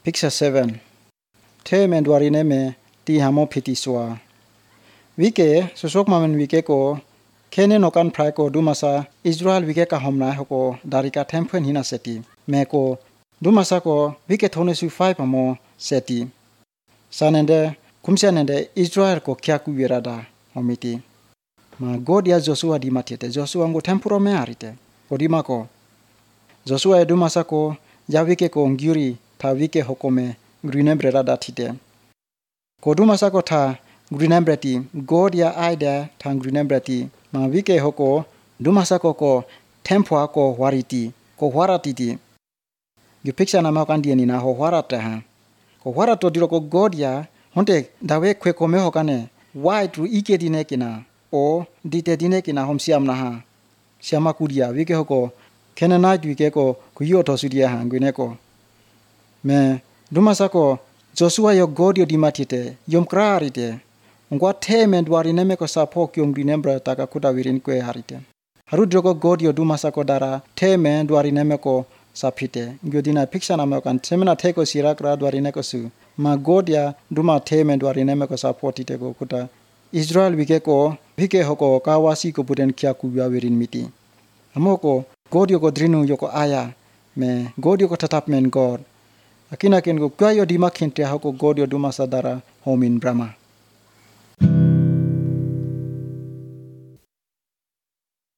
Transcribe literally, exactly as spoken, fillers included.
Picture seven. The men dwarine me ti hamo pitiswa. Wike susok mamen wike ko kene nokan prai ko dumasa Israel wike ka homna hoko darika tempen hina seti. Me ko dumasa ko wike thone su five amo seti. Sanende kumsianende Israel ko kya ku wirada homiti. Ma God ya Joshua di matiete Joshua ngo tempuro me arite. Kodima ko Joshua dumasa ko ya wike ko ngyuri ta wike hokome grinembre rada tite. Kodumasa ko tha grinembreti God ya aida ta grinembreti ma wike hoko dumasa ko ko tempwa ko wariti ko waratiti. Yu picture na makandi ni na ho warata ha. Ko warato diro ko God ya honte dawe kwe ko me hokane why tru ike dine kina o dite dine kina hom siam na ha. Siama kudia wike hoko kenana wike ko kuyo to sudia ha ngine ko. Me dumasa ko Joshua yo God yo dimatite yom krarite ngwa themen dwari neme ko sapok yom dinembra taka kuda wirin kwe harite haru drogo God yo dumasa ko dara themen dwari neme ko sapite ngodina picture na me kan semena theko sirakra dwari ne ko su ma God ya duma themen dwari neme ko sapotite ko kuda Israel wike ko bike hoko kawasi ko puden kya kuwa wirin miti amoko God yo ko drinu yo ko aya me God yo ko tatap men God Akina ken ko kwayo di makhinte hako God yo duma sadara homin Brahma.